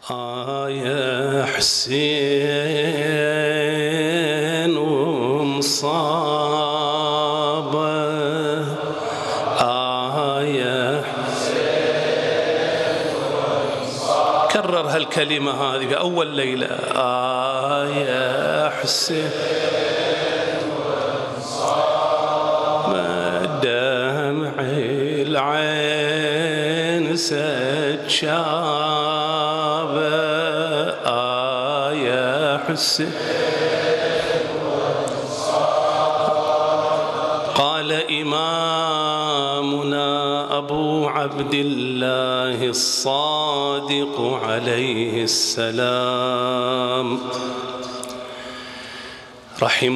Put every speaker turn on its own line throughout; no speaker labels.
يا حسين ومصابه، يا حسين ومصابه. كرر هالكلمة هذه في أول ليلة، يا حسين ومصابه، دمع العين سجابه، يا حسين. قال إمامنا أبو عبد الله الصادق عليه السلام: رحم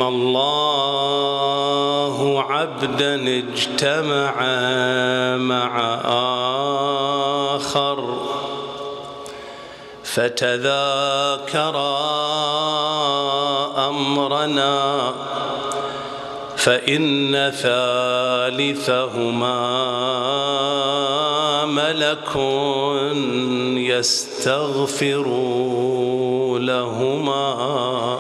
الله عبدا اجتمع مع آخر فتذاكرا أمرنا فإن ثالثهما ملك يستغفر لهما.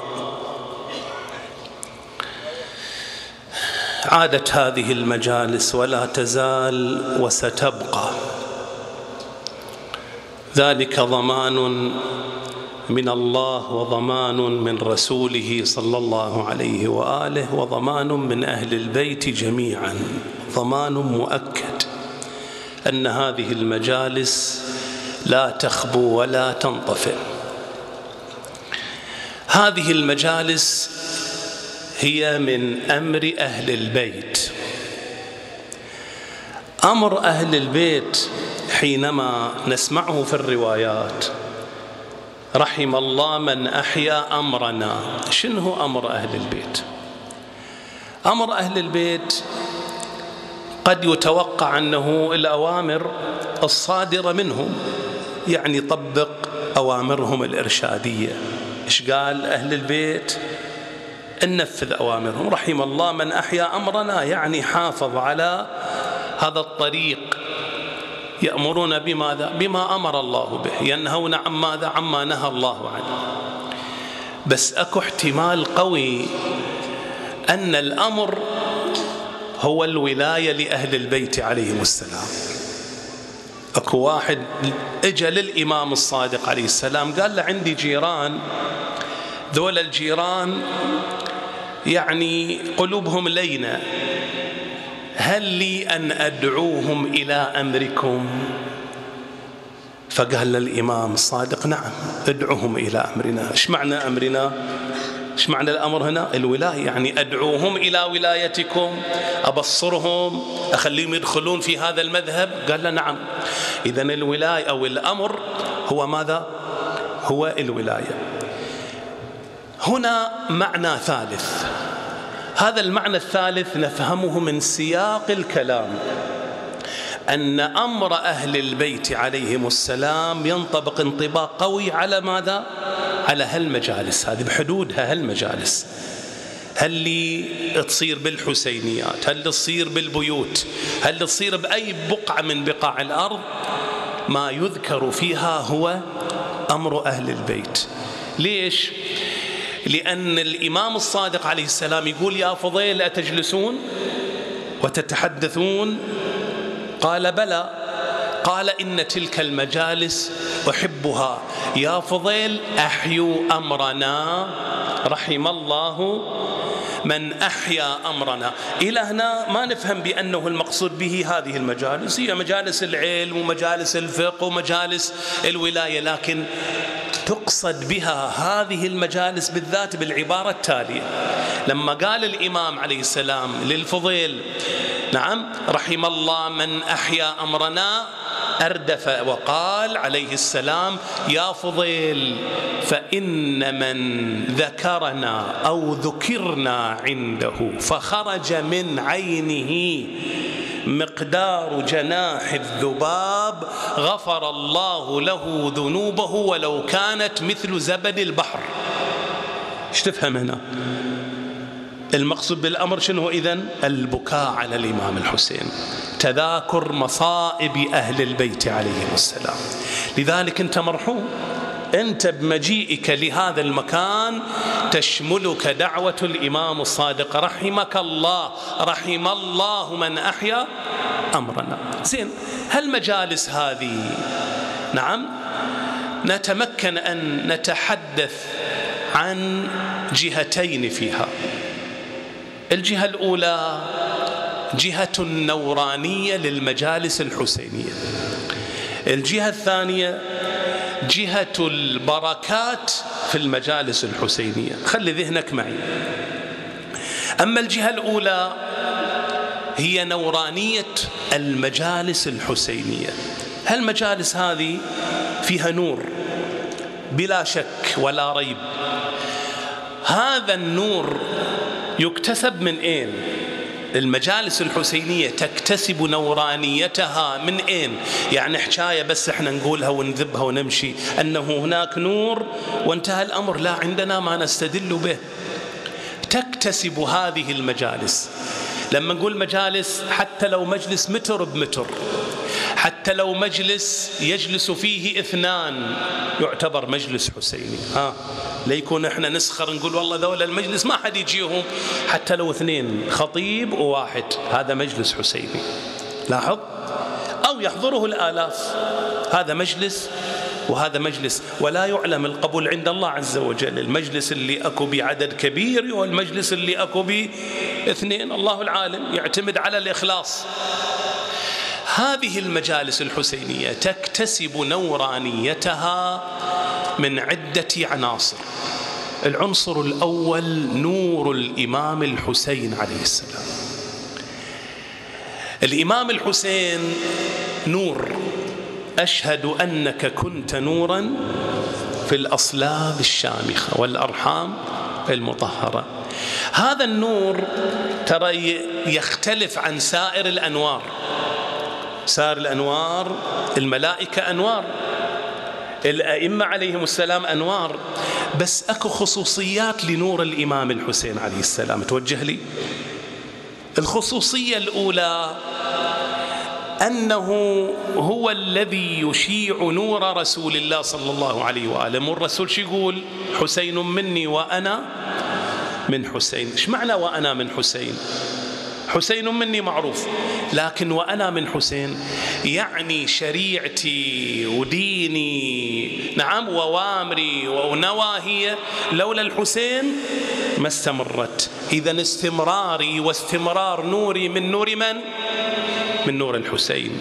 عادت هذه المجالس ولا تزال وستبقى، ذلك ضمان من الله وضمان من رسوله صلى الله عليه وآله وضمان من أهل البيت جميعا، ضمان مؤكد أن هذه المجالس لا تخبو ولا تنطفئ. هذه المجالس هي من أمر أهل البيت. أمر أهل البيت حينما نسمعه في الروايات: رحم الله من أحيا أمرنا. شنو هو أمر أهل البيت؟ أمر أهل البيت قد يتوقع أنه الأوامر الصادرة منهم، يعني طبق أوامرهم الإرشادية. إيش قال أهل البيت؟ ننفذ أوامرهم. رحم الله من أحيا أمرنا، يعني حافظ على هذا الطريق، يأمرون بماذا؟ بما أمر الله به، ينهون عن ماذا؟ عما نهى الله عنه. بس أكو احتمال قوي أن الأمر هو الولاية لأهل البيت عليهم السلام. أكو واحد اجى للإمام الصادق عليه السلام قال له: عندي جيران، ذول الجيران يعني قلوبهم لينة، هل لي أن أدعوهم إلى أمركم؟ فقال للإمام الصادق: نعم، ادعوهم إلى أمرنا. إيش معنى أمرنا؟ إيش معنى الأمر هنا؟ الولاية، يعني أدعوهم إلى ولايتكم، أبصرهم، أخليهم يدخلون في هذا المذهب. قال له: نعم. إذن الولاية أو الأمر هو ماذا؟ هو الولاية. هنا معنى ثالث، هذا المعنى الثالث نفهمه من سياق الكلام، أن أمر أهل البيت عليهم السلام ينطبق انطباق قوي على ماذا؟ على هالمجالس هذه، بحدودها هالمجالس. هل اللي تصير بالحسينيات، هل تصير بالبيوت، هل تصير بأي بقعة من بقاع الأرض، ما يذكر فيها هو أمر أهل البيت. ليش؟ لأن الإمام الصادق عليه السلام يقول: يا فضيل أتجلسون وتتحدثون؟ قال: بلى. قال: إن تلك المجالس أحبها. يا فضيل أحيوا أمرنا، رحم الله من أحيا أمرنا. إلى هنا ما نفهم بأنه المقصود به هذه المجالس هي مجالس العلم ومجالس الفقه ومجالس الولاية، لكن تقصد بها هذه المجالس بالذات بالعبارة التالية: لما قال الإمام عليه السلام للفضيل: نعم، رحم الله من أحيا أمرنا، أردف وقال عليه السلام: يا فضيل، فإن من ذكرنا أو ذكرنا عنده فخرج من عينه مقدار جناح الذباب غفر الله له ذنوبه ولو كانت مثل زبد البحر. ايش تفهم هنا؟ المقصود بالأمر شنو إذن؟ البكاء على الإمام الحسين، تذاكر مصائب أهل البيت عليهم السلام. لذلك أنت مرحوم أنت بمجيئك لهذا المكان تشملك دعوة الإمام الصادق رحمك الله، رحم الله من أحيا أمرنا. زين، هالمجالس هذه نعم نتمكن أن نتحدث عن جهتين فيها. الجهة الأولى جهة النورانية للمجالس الحسينية، الجهة الثانية جهة البركات في المجالس الحسينية. خلي ذهنك معي. أما الجهة الأولى هي نورانية المجالس الحسينية. هالمجالس هذه فيها نور بلا شك ولا ريب. هذا النور يكتسب من أين؟ المجالس الحسينية تكتسب نورانيتها من أين؟ يعني حكاية بس احنا نقولها ونذبها ونمشي أنه هناك نور وانتهى الأمر، لا، عندنا ما نستدل به. تكتسب هذه المجالس. لما نقول مجالس، حتى لو مجلس متر بمتر، حتى لو مجلس يجلس فيه 2 يعتبر مجلس حسيني. ليكون احنا نسخر نقول والله ذولا المجلس ما حد يجيهم، حتى لو 2 خطيب وواحد هذا مجلس حسيني. لاحظ، أو يحضره الآلاف، هذا مجلس وهذا مجلس، ولا يعلم القبول عند الله عز وجل. المجلس اللي أكو بعدد كبير والمجلس اللي أكو ب2 الله العالم، يعتمد على الإخلاص. هذه المجالس الحسينية تكتسب نورانيتها من عدة عناصر. العنصر الأول نور الإمام الحسين عليه السلام. الإمام الحسين نور، أشهد أنك كنت نورا في الأصلاب الشامخة والأرحام المطهرة. هذا النور ترى يختلف عن سائر الأنوار. سائر الأنوار الملائكة أنوار، الأئمة عليهم السلام أنوار، بس أكو خصوصيات لنور الإمام الحسين عليه السلام. توجه لي. الخصوصية الأولى أنه هو الذي يشيع نور رسول الله صلى الله عليه وآله. الرسول شو يقول؟ حسين مني وأنا من حسين. إيش معنى وأنا من حسين؟ حسين مني معروف، لكن وأنا من حسين يعني شريعتي وديني نعم ووامري ونواهي لولا الحسين ما استمرت. إذن استمراري واستمرار نوري من نور من؟ من نور الحسين.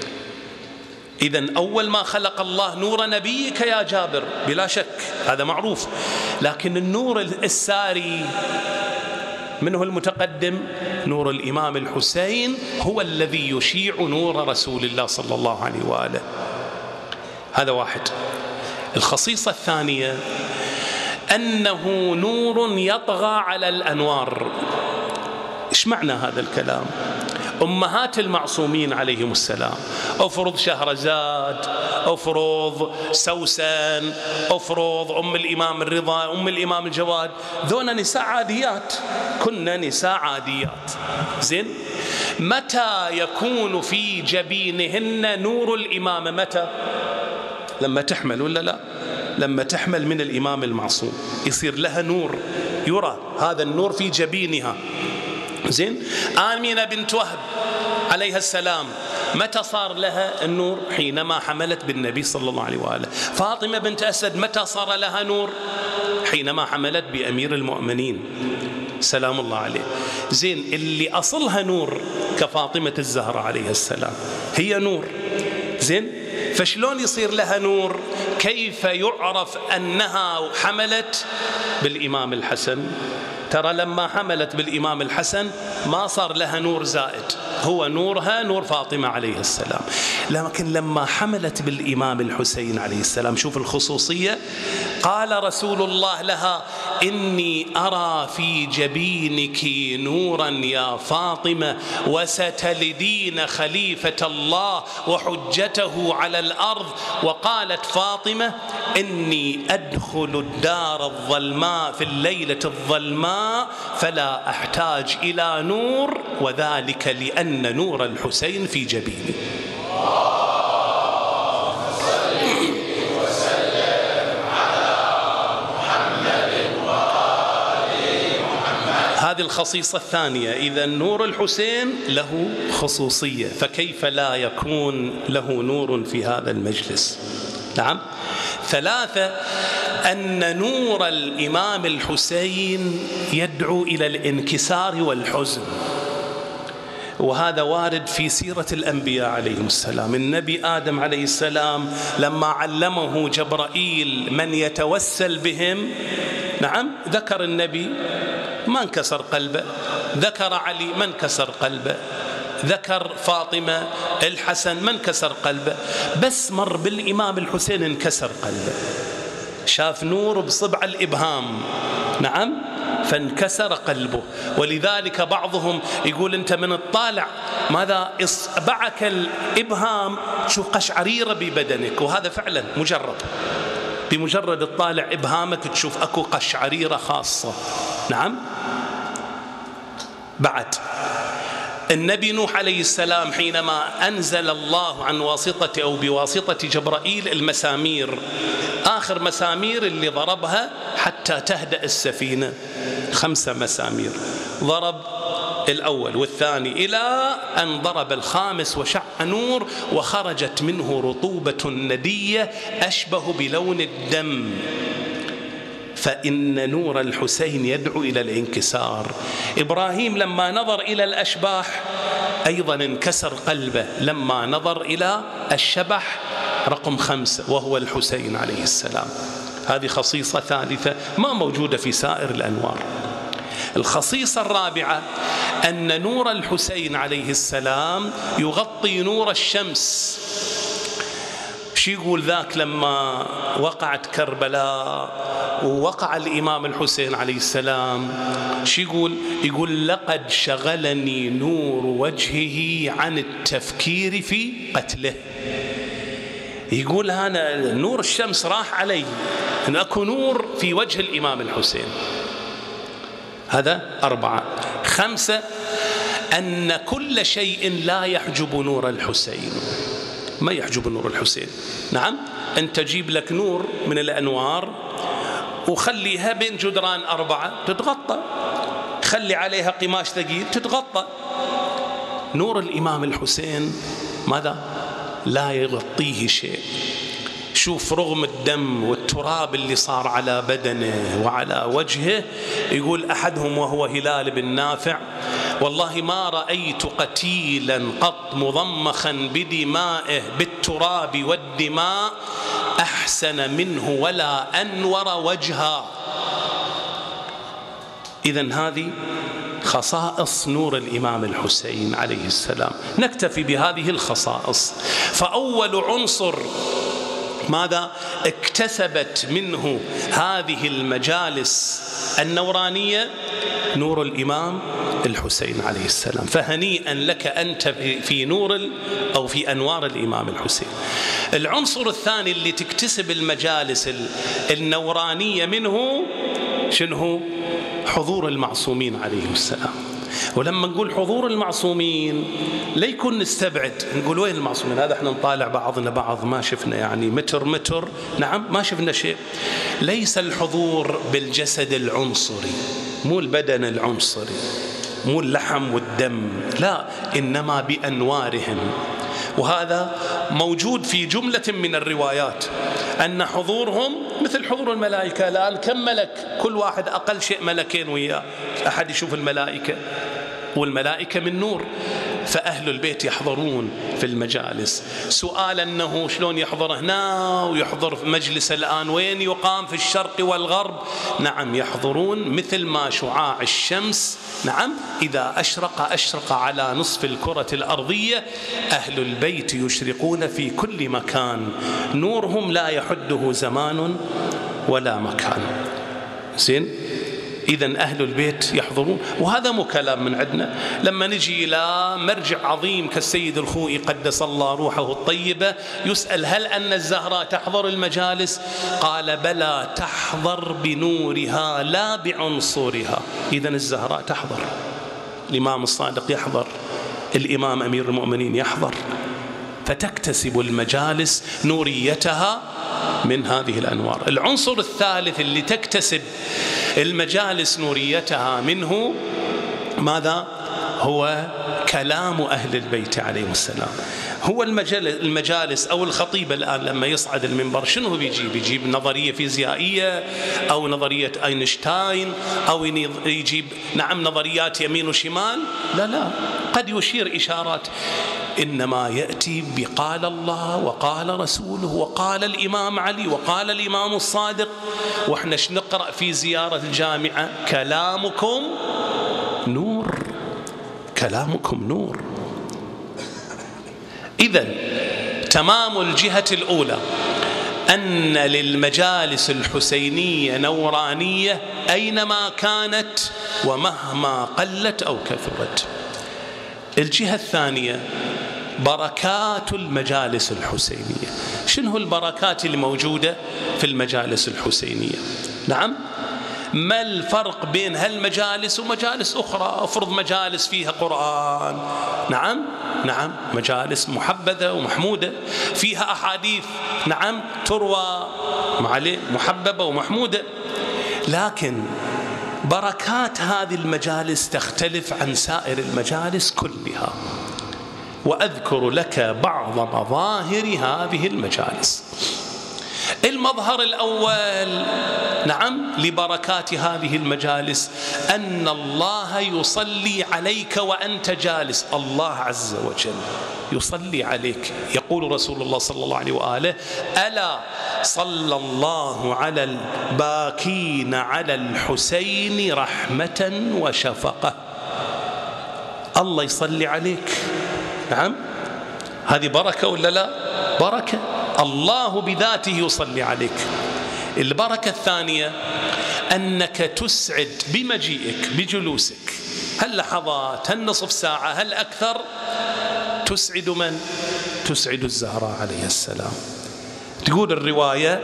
إذن أول ما خلق الله نور نبيك يا جابر بلا شك، هذا معروف، لكن النور الساري منه المتقدم نور الإمام الحسين هو الذي يشيع نور رسول الله صلى الله عليه وآله. هذا واحد. الخصيصة الثانية أنه نور يطغى على الأنوار. إيش معنى هذا الكلام؟ أمهات المعصومين عليهم السلام، أفرض شهرزاد، أفرض سوسن، أفرض أم الإمام الرضا، أم الإمام الجواد، ذونا نساء عاديات، كنا نساء عاديات. زين، متى يكون في جبينهن نور الإمامة؟ متى؟ لما تحمل ولا لا؟ لما تحمل من الإمام المعصوم يصير لها نور يرى، هذا النور في جبينها. زين، آمنة بنت وهب عليها السلام متى صار لها النور؟ حينما حملت بالنبي صلى الله عليه وآله. فاطمة بنت أسد متى صار لها نور؟ حينما حملت بأمير المؤمنين سلام الله عليه. زين، اللي أصلها نور كفاطمة الزهراء عليها السلام هي نور. زين، فشلون يصير لها نور؟ كيف يعرف أنها حملت بالإمام الحسن؟ ترى لما حملت بالإمام الحسن ما صار لها نور زائد، هو نورها نور فاطمة عليه السلام. لكن لما حملت بالإمام الحسين عليه السلام، شوف الخصوصية، قال رسول الله لها: إني أرى في جبينك نورا يا فاطمة وستلدين خليفة الله وحجته على الأرض. وقالت فاطمة: إني أدخل الدار الظلماء في الليلة الظلماء فلا أحتاج إلى نور، وذلك لأن نور الحسين في جبيني. هذه الخصيصة الثانية. إذا نور الحسين له خصوصية، فكيف لا يكون له نور في هذا المجلس؟ نعم. 3، أن نور الإمام الحسين يدعو إلى الانكسار والحزن، وهذا وارد في سيرة الأنبياء عليهم السلام. النبي آدم عليه السلام لما علمه جبرائيل من يتوسل بهم، نعم، ذكر النبي ما انكسر قلبه، ذكر علي ما انكسر قلبه، ذكر فاطمة، الحسن ما انكسر قلبه، بس مر بالإمام الحسين انكسر قلبه، شاف نور بصبع الإبهام، نعم، فانكسر قلبه. ولذلك بعضهم يقول أنت من الطالع ماذا إصبعك الإبهام تشوف قشعريرة ببدنك، وهذا فعلا مجرب، بمجرد الطالع إبهامك تشوف أكو قشعريرة خاصة. نعم. بعد النبي نوح عليه السلام حينما أنزل الله عن واسطة أو بواسطة جبرائيل المسامير، آخر مسامير اللي ضربها حتى تهدأ السفينة 5 مسامير، ضرب الأول والثاني إلى أن ضرب الخامس وشع نور وخرجت منه رطوبة ندية أشبه بلون الدم. فإن نور الحسين يدعو إلى الانكسار. إبراهيم لما نظر إلى الأشباح أيضا انكسر قلبه لما نظر إلى الشبح رقم 5 وهو الحسين عليه السلام. هذه خصيصة ثالثة ما موجودة في سائر الأنوار. الخصيصة الرابعة أن نور الحسين عليه السلام يغطي نور الشمس. شو يقول ذاك لما وقعت كربلاء ووقع الإمام الحسين عليه السلام؟ شو يقول؟ يقول لقد شغلني نور وجهه عن التفكير في قتله. يقول أنا نور الشمس راح علي، أن أكو نور في وجه الإمام الحسين. هذا 4. 5 أن كل شيء لا يحجب نور الحسين، ما يحجب نور الحسين. نعم، أنت تجيب لك نور من الأنوار وخليها بين جدران 4 تتغطى، خلي عليها قماش ثقيل تتغطى. نور الإمام الحسين ماذا؟ لا يغطيه شيء. شوف رغم الدم والتراب اللي صار على بدنه وعلى وجهه، يقول أحدهم وهو هلال بن نافع: والله ما رأيت قتيلا قط مضمخا بدمائه بالتراب والدماء أحسن منه ولا أنور وجها. إذن هذه خصائص نور الإمام الحسين عليه السلام. نكتفي بهذه الخصائص. فأول عنصر ماذا اكتسبت منه هذه المجالس النورانية؟ نور الإمام الحسين عليه السلام. فهنيئا لك أنت في نور أو في أنوار الإمام الحسين. العنصر الثاني اللي تكتسب المجالس النورانية منه شنو؟ حضور المعصومين عليهم السلام. ولما نقول حضور المعصومين لا يكون نستبعد نقول وين المعصومين، هذا احنا نطالع بعضنا بعض ما شفنا يعني متر، نعم ما شفنا شيء. ليس الحضور بالجسد العنصري، مو البدن العنصري، مو اللحم والدم، لا، إنما بأنوارهم. وهذا موجود في جملة من الروايات أن حضورهم مثل حضور الملائكة. الآن كم ملك؟ كل واحد أقل شيء ملكين وياه، أحد يشوف الملائكة، والملائكة من نور. فأهل البيت يحضرون في المجالس. سؤال أنه شلون يحضر هنا ويحضر في مجلس الآن وين يقام في الشرق والغرب؟ نعم يحضرون مثل ما شعاع الشمس، نعم، إذا أشرق على نصف الكرة الأرضية. أهل البيت يشرقون في كل مكان، نورهم لا يحده زمان ولا مكان. زين؟ إذن أهل البيت يحضرون. وهذا مو كلام من عندنا. لما نجي إلى مرجع عظيم كالسيد الخوئي قدس الله روحه الطيبة، يسأل هل أن الزهراء تحضر المجالس؟ قال بلى، تحضر بنورها لا بعنصرها. إذن الزهراء تحضر، الإمام الصادق يحضر، الإمام أمير المؤمنين يحضر. فتكتسب المجالس نوريتها من هذه الأنوار. العنصر الثالث اللي تكتسب المجالس نوريتها منه ماذا؟ هو كلام أهل البيت عليهم السلام. هو المجالس أو الخطيب الآن لما يصعد المنبر شنو بيجيب نظرية فيزيائية أو نظرية أينشتاين أو يجيب نظريات يمين وشمال؟ لا، قد يشير إشارات، إنما يأتي بقال الله وقال رسوله وقال الإمام علي وقال الإمام الصادق. وإحنا نقرأ في زيارة الجامعة كلامكم نور، كلامكم نور. إذن تمام الجهة الأولى أن للمجالس الحسينية نورانية أينما كانت ومهما قلت أو كثرت. الجهة الثانية بركات المجالس الحسينية. شنو البركات الموجودة في المجالس الحسينية؟ نعم، ما الفرق بين هالمجالس ومجالس أخرى؟ أفرض مجالس فيها قرآن، نعم مجالس محبذة ومحمودة، فيها أحاديث تروى محببة ومحمودة، لكن بركات هذه المجالس تختلف عن سائر المجالس كلها. وأذكر لك بعض مظاهر هذه المجالس. المظهر الأول لبركات هذه المجالس أن الله يصلي عليك وأنت جالس. الله عز وجل يصلي عليك. يقول رسول الله صلى الله عليه وآله: ألا صلى الله على الباكين على الحسين رحمة وشفقة. الله يصلي عليك. نعم، هذه بركة ولا لا؟ بركة. الله بذاته يصلي عليك. البركة الثانية أنك تسعد بمجيئك بجلوسك، هل لحظات، هل نصف ساعة، هل أكثر، تسعد من؟ تسعد الزهراء عليه السلام. تقول الرواية: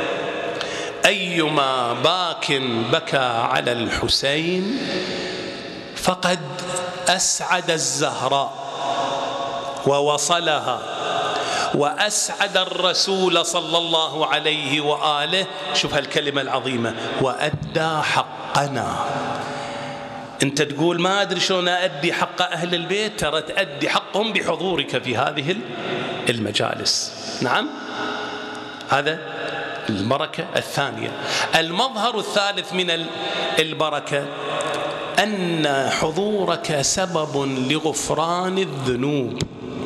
أيما باك بكى على الحسين فقد أسعد الزهراء ووصلها وأسعد الرسول صلى الله عليه وآله. شوف هالكلمة العظيمة: وأدى حقنا. أنت تقول ما أدري شلون أدي حق أهل البيت، ترى تأدي حقهم بحضورك في هذه المجالس. نعم، هذا البركة الثانية. المظهر الثالث من البركة أن حضورك سبب لغفران الذنوب.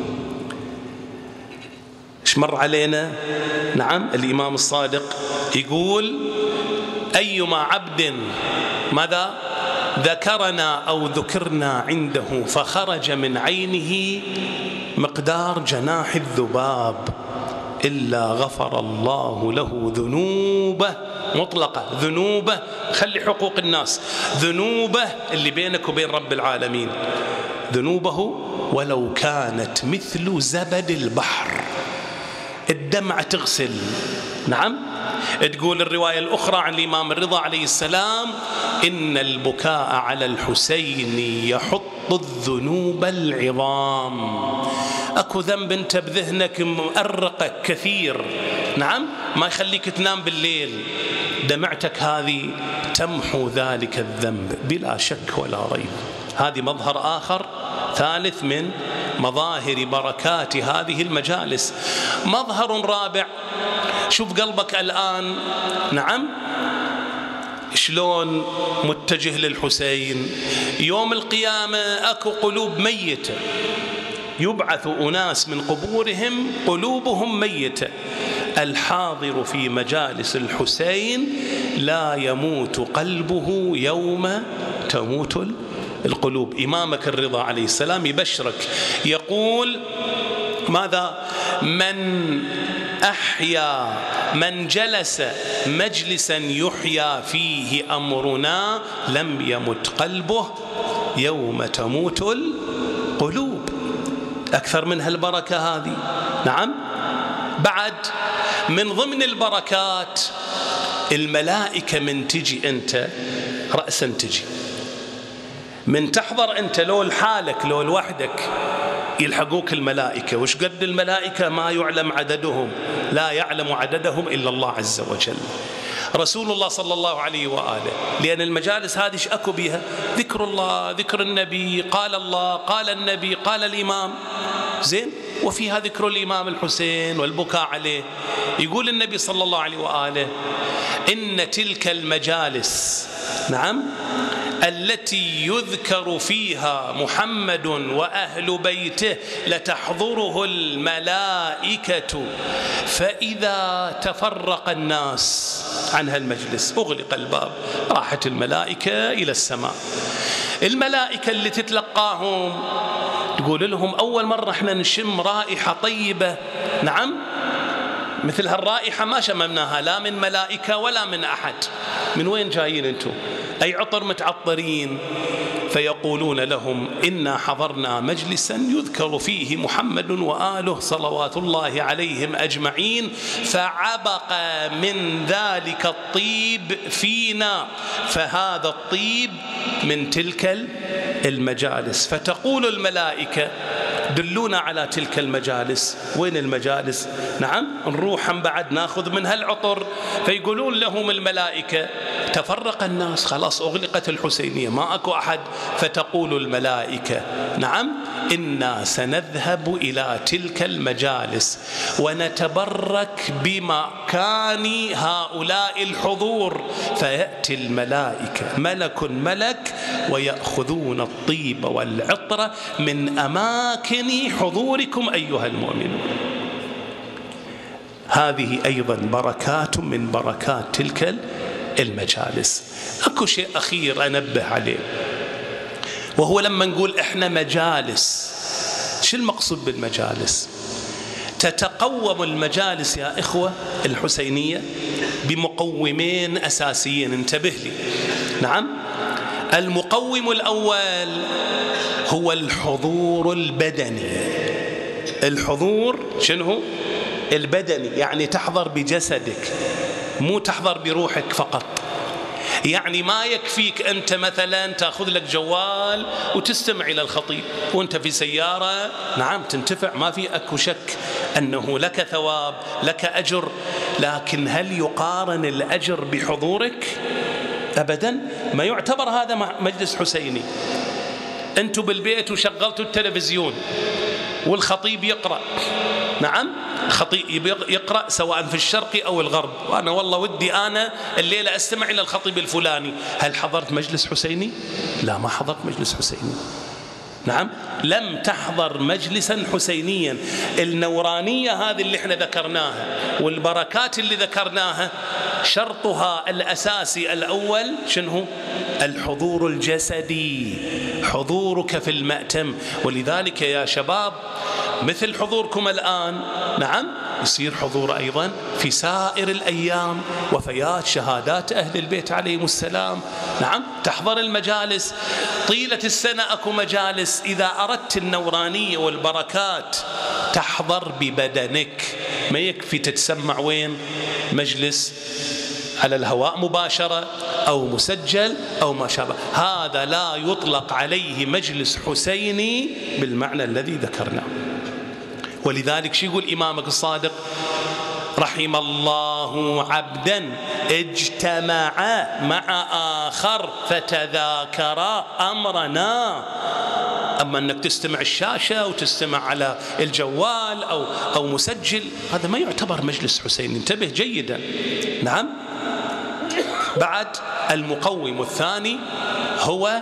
إيش مر علينا؟ نعم، الإمام الصادق يقول: أيما عبد ماذا ذكرنا أو ذكرنا عنده فخرج من عينه مقدار جناح الذباب إلا غفر الله له ذنوبه مطلقة. ذنوبه، خلي حقوق الناس، ذنوبه اللي بينك وبين رب العالمين، ذنوبه ولو كانت مثل زبد البحر. الدمعة تغسل. نعم، تقول الرواية الأخرى عن الإمام الرضا عليه السلام: إن البكاء على الحسين يحط الذنوب العظام. أكو ذنب أنت بذهنك مؤرقك كثير، نعم، ما يخليك تنام بالليل، دمعتك هذه تمحو ذلك الذنب بلا شك ولا ريب. هذه مظهر آخر ثالث من مظاهر بركات هذه المجالس. مظهر رابع، شوف قلبك الآن، نعم، شلون متجه للحسين. يوم القيامة أكو قلوب ميتة، يبعث أناس من قبورهم قلوبهم ميتة. الحاضر في مجالس الحسين لا يموت قلبه يوم تموت القلوب. إمامك الرضا عليه السلام يبشرك، يقول ماذا؟ من جلس مجلسا يحيا فيه أمرنا لم يمت قلبه يوم تموت القلوب. أكثر من هالبركة هذه. نعم، بعد من ضمن البركات الملائكة من تجي أنت رأسا تجي، من تحضر أنت لو لحالك لو لوحدك يلحقوك الملائكة. وش قد الملائكة؟ ما يعلم عددهم، لا يعلم عددهم إلا الله عز وجل. رسول الله صلى الله عليه وآله، لأن المجالس هذه ايش أكو بها؟ ذكر الله، ذكر النبي، قال الله، قال النبي، قال الإمام، زين، وفيها ذكر الإمام الحسين والبكاء عليه. يقول النبي صلى الله عليه وآله: إن تلك المجالس، نعم، التي يذكر فيها محمد وأهل بيته لتحضره الملائكة، فإذا تفرق الناس عن هالمجلس أغلق الباب، راحت الملائكة إلى السماء. الملائكة اللي تتلقاهم تقول لهم: أول مرة احنا نشم رائحة طيبة، نعم، مثل هالرائحة ما شممناها لا من ملائكة ولا من أحد. من وين جايين أنتم؟ أي عطر متعطرين؟ فيقولون لهم: إنا حضرنا مجلسا يذكر فيه محمد وآله صلوات الله عليهم أجمعين، فعبق من ذلك الطيب فينا، فهذا الطيب من تلك المجالس. فتقول الملائكة: دلونا على تلك المجالس. وين المجالس؟ نعم، نروح بعد ناخذ منها العطر. فيقولون لهم الملائكة: تفرق الناس، خلاص أغلقت الحسينية، ما أكو أحد. فتقول الملائكة: نعم، إنا سنذهب إلى تلك المجالس ونتبرك بمكان هؤلاء الحضور. فيأتي الملائكة ملك ويأخذون الطيب والعطر من أماكن حضوركم أيها المؤمنون. هذه أيضا بركات من بركات تلك المجالس. أكو شيء أخير أنبه عليه، وهو لما نقول إحنا مجالس، شو المقصود بالمجالس؟ تتقوم المجالس يا إخوة الحسينية بمقومين أساسيين، انتبه لي. نعم، المقوم الأول هو الحضور البدني. الحضور شنو؟ البدني، يعني تحضر بجسدك، مو تحضر بروحك فقط. يعني ما يكفيك أنت مثلا تأخذ لك جوال وتستمع إلى الخطيب وأنت في سيارة، نعم تنتفع، ما في أكو شك أنه لك ثواب، لك أجر، لكن هل يقارن الأجر بحضورك؟ أبدا، ما يعتبر هذا مجلس حسيني. أنتوا بالبيت وشغلتوا التلفزيون والخطيب يقرأ، نعم، الخطيب يقرأ سواء في الشرق أو الغرب، وأنا والله ودي أنا الليلة أستمع إلى الخطيب الفلاني. هل حضرت مجلس حسيني؟ لا، ما حضرت مجلس حسيني. نعم، لم تحضر مجلسا حسينيا. النورانية هذه اللي احنا ذكرناها والبركات اللي ذكرناها شرطها الأساسي الأول شنو؟ الحضور الجسدي، حضورك في المأتم. ولذلك يا شباب مثل حضوركم الآن، نعم، يصير حضور أيضا في سائر الأيام، وفيات شهادات أهل البيت عليهم السلام، نعم، تحضر المجالس طيلة السنة. أكو مجالس إذا أردت النورانية والبركات تحضر ببدنك، ما يكفي تتسمع وين؟ مجلس على الهواء مباشرة أو مسجل أو ما شابه، هذا لا يطلق عليه مجلس حسيني بالمعنى الذي ذكرناه. ولذلك شو يقول إمامك الصادق؟ رحم الله عبدا اجتمع مع آخر فتذاكرا أمرنا. أما أنك تستمع الشاشة وتستمع على الجوال أو مسجل، هذا ما يعتبر مجلس حسين، انتبه جيدا. نعم، بعد المقوم الثاني هو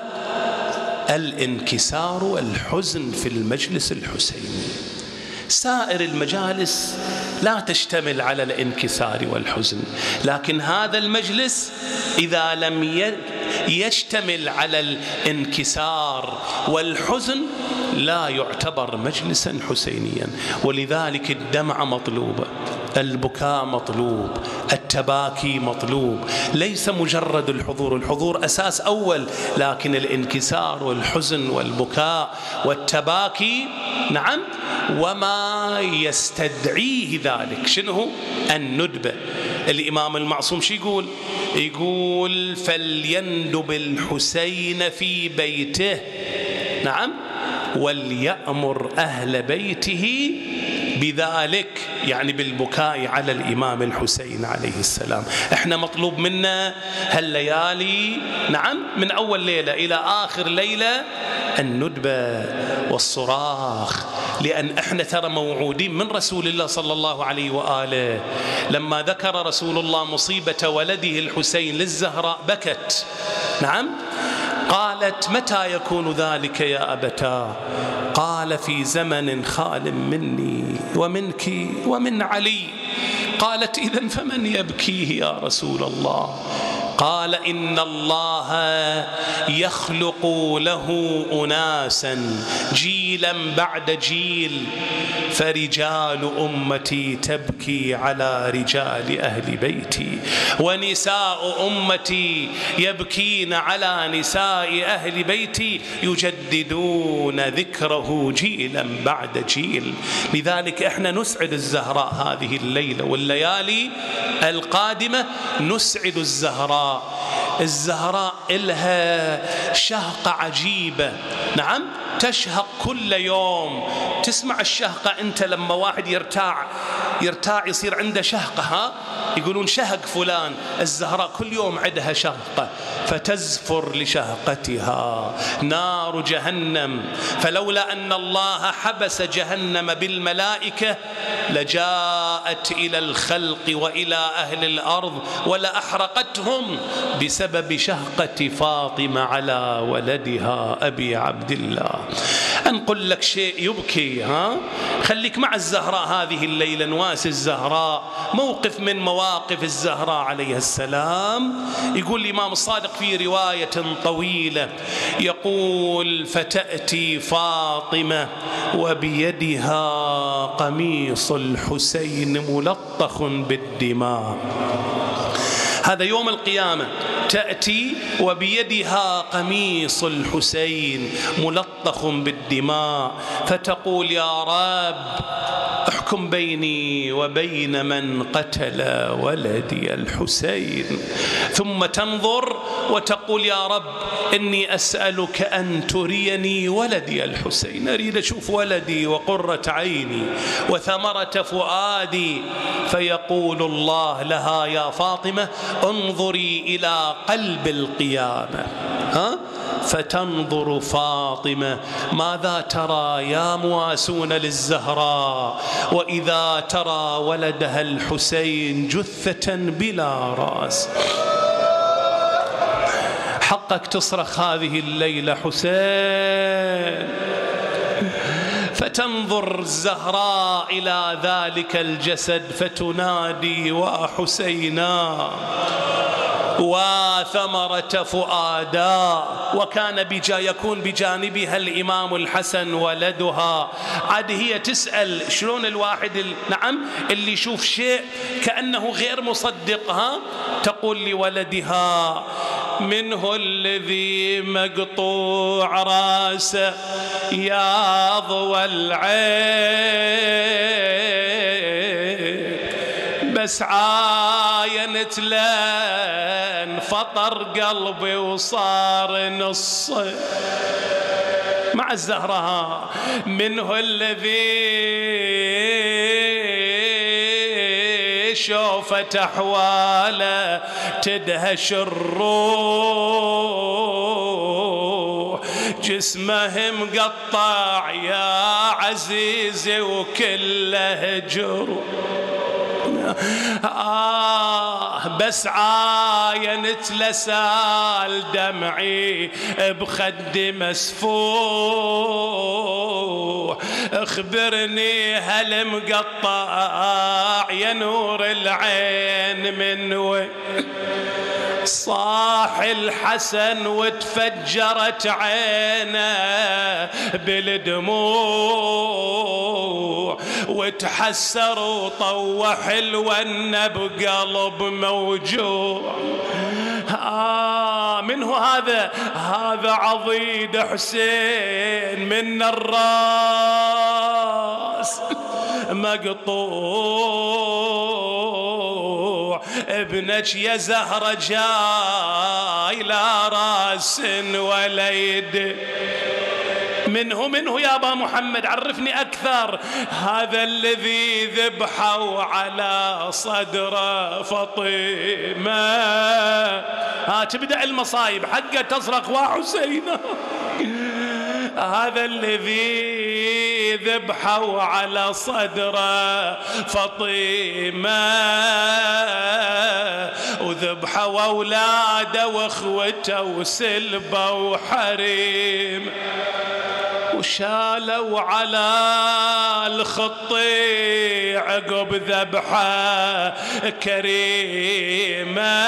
الانكسار والحزن في المجلس الحسيني. سائر المجالس لا تشتمل على الانكسار والحزن، لكن هذا المجلس إذا لم يشتمل على الانكسار والحزن لا يعتبر مجلسا حسينيا. ولذلك الدمعة مطلوبة، البكاء مطلوب، التباكي مطلوب، ليس مجرد الحضور. الحضور أساس أول، لكن الانكسار والحزن والبكاء والتباكي، نعم، وما يستدعيه ذلك شنو؟ الندبة. الإمام المعصوم شو يقول؟ يقول: فليندب الحسين في بيته، نعم، وليأمر أهل بيته بذلك، يعني بالبكاء على الإمام الحسين عليه السلام. احنا مطلوب منا هالليالي، نعم، من أول ليلة إلى آخر ليلة الندبة والصراخ، لأن احنا ترى موعودين من رسول الله صلى الله عليه وآله. لما ذكر رسول الله مصيبة ولده الحسين للزهراء بكت، نعم، قالت: متى يكون ذلك يا أبتاه؟ قال: في زمن خال مني ومنك ومن علي. قالت: إذن فمن يبكيه يا رسول الله؟ قال: إن الله يخلق له أناسا جيلا بعد جيل، فرجال أمتي تبكي على رجال أهل بيتي، ونساء أمتي يبكين على نساء أهل بيتي، يجددون ذكره جيلا بعد جيل. لذلك احنا نسعد الزهراء هذه الليلة والليالي القادمة، نسعد الزهراء. الزهراء إلها شهقة عجيبة، نعم، تشهق كل يوم. تسمع الشهقة أنت لما واحد يرتاع يصير عنده شهقة، ها، يقولون شهق فلان. الزهراء كل يوم عندها شهقة، فتزفر لشهقتها نار جهنم. فلولا أن الله حبس جهنم بالملائكة لجاءت إلى الخلق وإلى أهل الأرض ولأحرقتهم بسبب شهقة فاطمة على ولدها أبي عبد الله. أنقل لك شيء يبكي، ها، خليك مع الزهراء هذه الليلة، نواس الزهراء، موقف من مواقف الزهراء عليه السلام. يقول الإمام الصادق في رواية طويلة، يقول: فتأتي فاطمة وبيدها قميص الحسين ملطخ بالدماء. هذا يوم القيامة، تأتي وبيدها قميص الحسين ملطخ بالدماء، فتقول: يا رب احكم بيني وبين من قتل ولدي الحسين. ثم تنظر وتقول: يا رب إني أسألك أن تريني ولدي الحسين، أريد أشوف ولدي وقرة عيني وثمرة فؤادي. فيقول الله لها: يا فاطمة انظري إلى قلب القيامة، ها؟ فتنظر فاطمة: ماذا ترى يا مواسون للزهراء؟ وإذا ترى ولدها الحسين جثة بلا رأس. حقك تصرخ هذه الليلة حسين. فتنظر الزهراء إلى ذلك الجسد فتنادي: وحسينا وثمرة فؤادا. وكان يكون بجانبها الإمام الحسن ولدها. عاد هي تسأل: شلون الواحد نعم اللي يشوف شيء كأنه غير مصدقها؟ تقول لولدها: منه الذي مقطوع راسه يا ضوى العين، بس عاينت لن فطر قلبي وصار نص. مع الزهراء: منه الذي شوفت أحواله تدهش الروح، جسمه مقطع يا عزيزي وكله جروح. بس عاينت لسال دمعي بخدي مسفوح، اخبرني هل مقطع يا نور العين من وين؟ صاح الحسن وتفجرت عينه بالدموع، وتحسر وطوح الونه بقلب موجوع. منه هذا عضيد حسين من الراس مقطوع، ابنك يا زهرة جاي لا راس ولا يد. منه يا أبا محمد، عرفني أكثر. هذا الذي ذبحوا على صدر فاطمة. تبدأ المصايب حقه، تصرخ وحسين. هذا الذي ذبحوا على صدر فاطمة، وذبحوا أولاده واخوته وسلبوا حريم، وشالوا على الخط عقب ذبحه كريمة.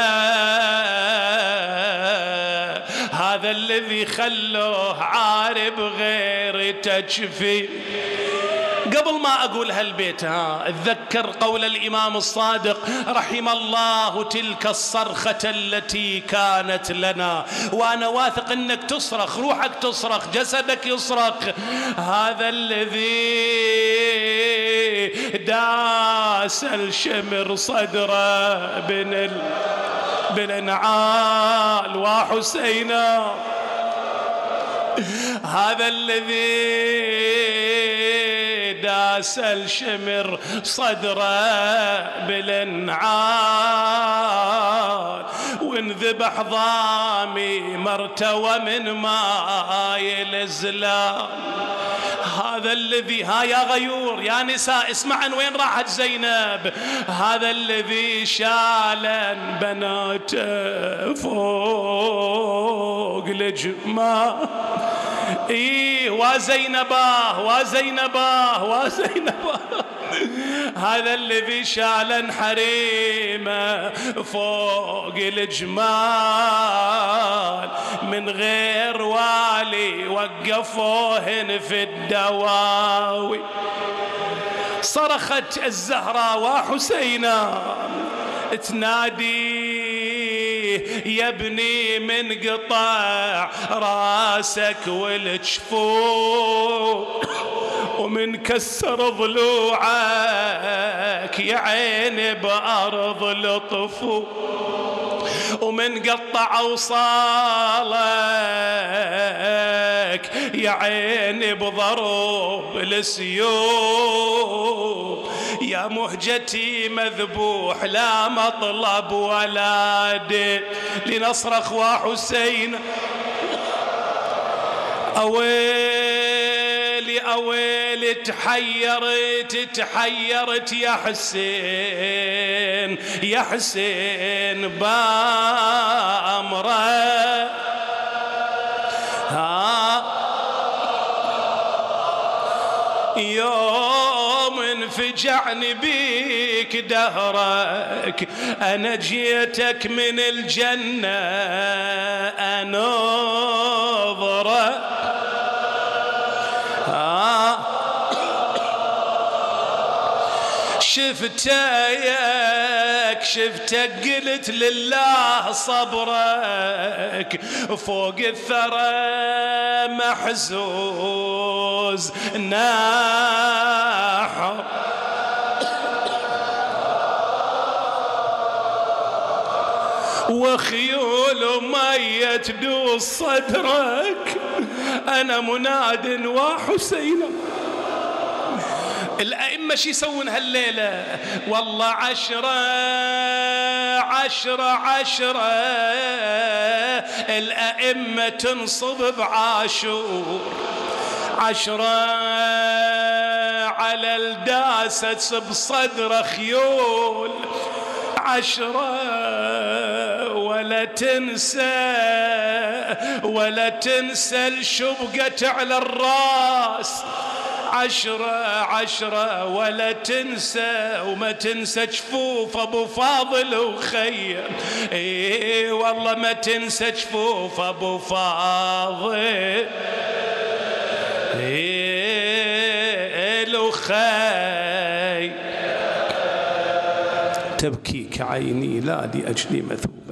هذا الذي خلوه عارب غير تجفي. قبل ما أقول هالبيت أتذكر قول الإمام الصادق رحم الله تلك الصرخة التي كانت لنا. وأنا واثق أنك تصرخ، روحك تصرخ، جسدك يصرخ. هذا الذي داس الشمر صدره بالانعال وحسينا. هذا الذي داس الشمر صدره بالانعال، وانذبح ضامي مرتوى من ماي الزلال. هذا الذي يا غيور يا نساء اسمعن وين راحت زينب. هذا الذي شالا بناته فوق الجمال. وزينباه. هذا الذي شالا حريمه فوق الجمال، من غير والي وقفوهن في الدواوي. صرخت الزهراء وحسينا تنادي يا ابني من قطع راسك والجفوف، ومن كسر ضلوعك يا عيني بأرض لطفو، ومن قطع أوصالك يا عيني بضرب السيوف. يا مهجتي مذبوح لا مطلب ولا دين، لنصرخ وحسين. أويلي تحيرت يا حسين بأمره. يوم انفجعني بيك دهرك، أنا جيتك من الجنة أنظرك. شفتك قلت لله صبرك، فوق الثرى محزوز ناحر. وخيول مية تدوس صدرك، أنا مناد وحسين. الأئمة شي يسوون هالليلة؟ والله 10 الأئمة تنصب بعاشور. 10 على الداسة بصدر خيول. 10 ولا تنسى الشبقة على الراس. 10 ولا تنسى، وما تنسى جفوف أبو فاضل وخيم. والله ما تنسى جفوف أبو فاضل وخيم. تبكيك عيني لا لأجل مثوب،